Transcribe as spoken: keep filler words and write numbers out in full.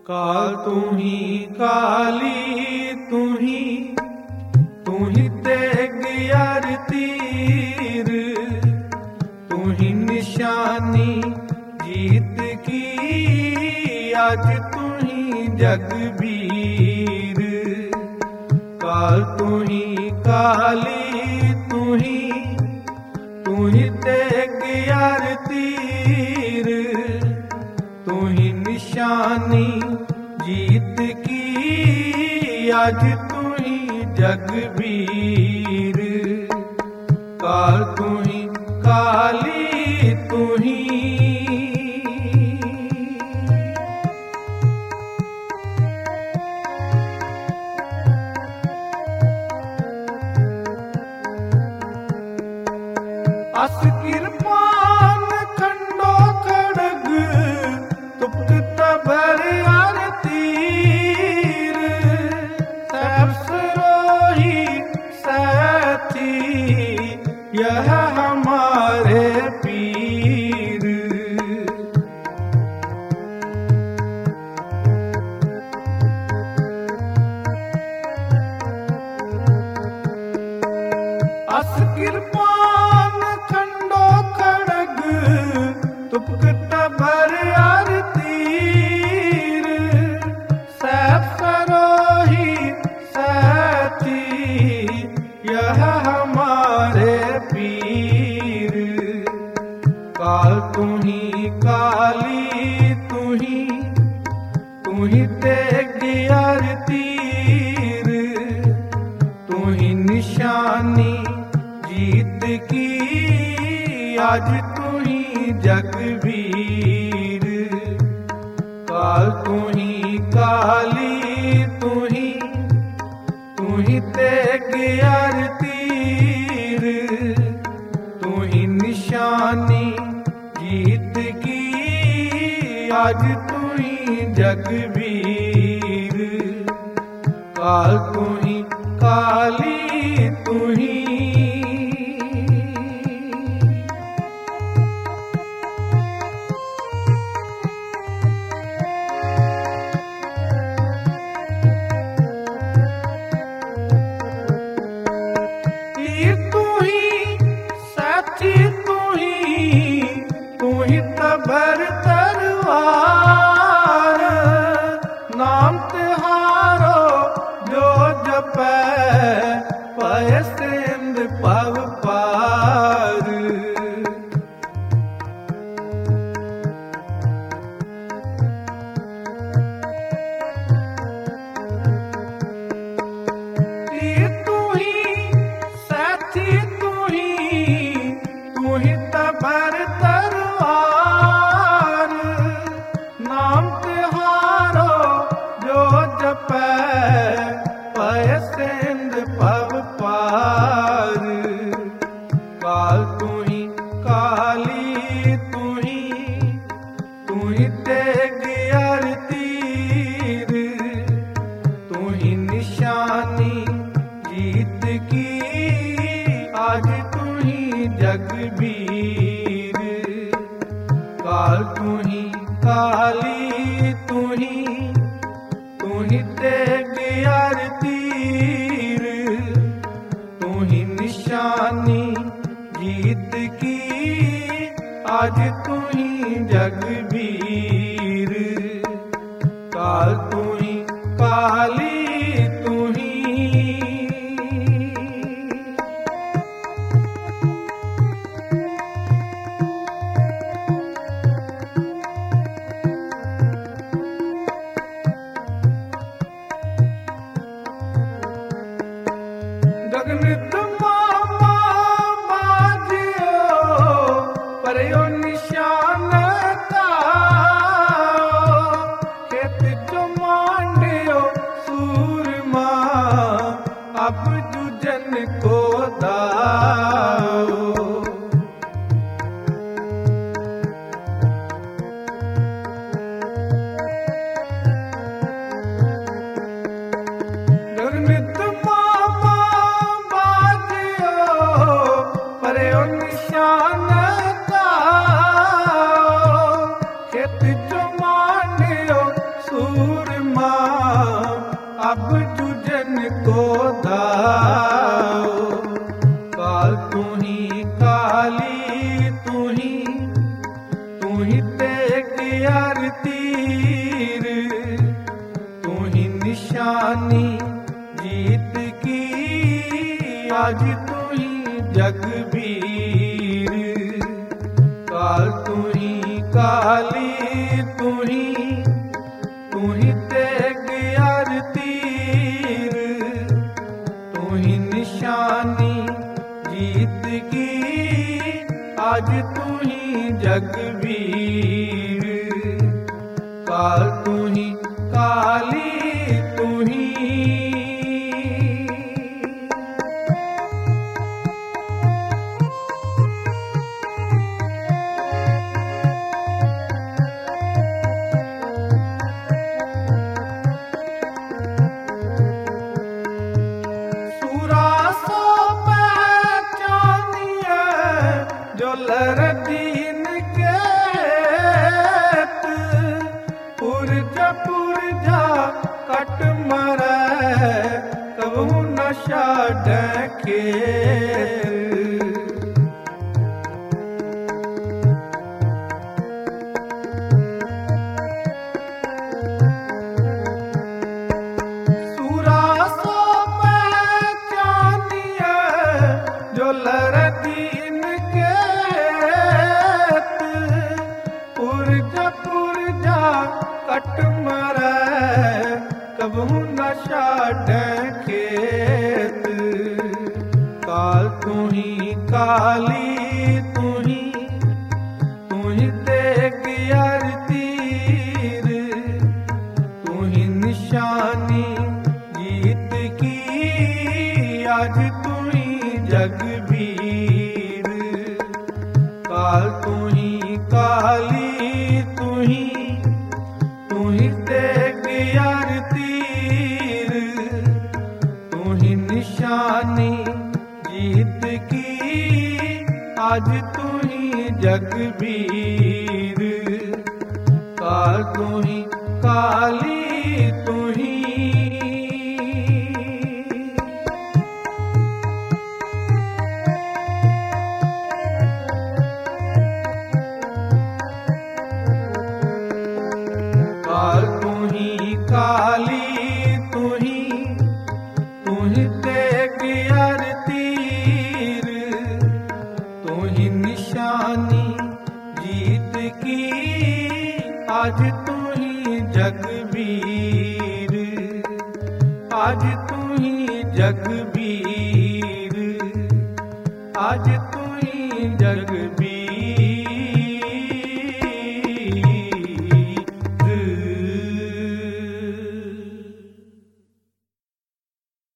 काल तुम्ही काली तुम्ही तुम्ही तेग यार तीर तुम्ही निशानी जीत की आज तुम्ही जगबीर। काल तुम्ही काली तुम्ही तुम्ही तेग यार तीर तुम्ही निशानी जीत की आज तुम्ही जगबीर। काल तुम्ही काली तुम्ही अस किरपान खंडो खड़ग तुप्त तबर यार तीर सब सरोही साथी यह हमारे पीर। अस किरपान खंडो खड़ग तुपक तबर यार तीर सैफ सरोही साथी यह हमारे पीर। काल तुम्ही काली तुम्ही तुम्ही तेग यार तीर तुम्ही निशानी जीत की आज तुम्ही जगबीर। काल तुम्ही काली तुम्ही तुम्ही तेग यार तीर तुम्ही निशानी जीत की आज तुम्ही जगबीर। काल तुम्ही काली तुम्ही तबर तरवार नाम तिहारो जो जपै पय सिंध पव पार। तुही साथी तुही तुही तबर पय सिंध पव पार। काल तुम्ही काली तुम्ही तुम्ही तेग यार तीर तुम्ही निशानी जीत की आज तुम्ही जगबीर। काल तुम्ही काली तुम्ही तुम्ही तेग यार तीर तुम्ही निशानी जीत की आज तुम्ही जगबीर। काल तुम्ही काली तुम्ही गगनित मामा बाजियो परयो निशान का खेत जो मांडियो सूरमा अब जुजन को दाओ। गगनित निशान का खेत जो मांडियो सूर यार तीर, तू ही निशानी जीत की, आज तू ही जगबीर। काल तू ही काली, तू ही तू ही तेग यार तीर, तू ही निशानी जीत की, आज तू ही जगबीर। काल तू ही काली, तू ही लरदीन के पुरजा पुरजा कट मरै, कबहू नशा डके। सूरा सो पहचानिए जो लरदीन के, पुरजा पुरजा कट मरै, कबहू नशा डकेत। काल तू ही काली, तू ही तू ही तेग यार तीर, तू ही निशानी जीत की, आज तू ही जगबीर। काल तू ही काली, तू ही तू ही तेग यार तीर, तू ही निशानी जीत की, आज तू ही जगबीर। काल तू ही काली, तू ही काल तू ही काली, तू ही तू ही तेग यार तीर, तू ही निशानी जीत की, आज तू ही जगबीर। आज तू ही जगबीर, आज तू ही जगबीर।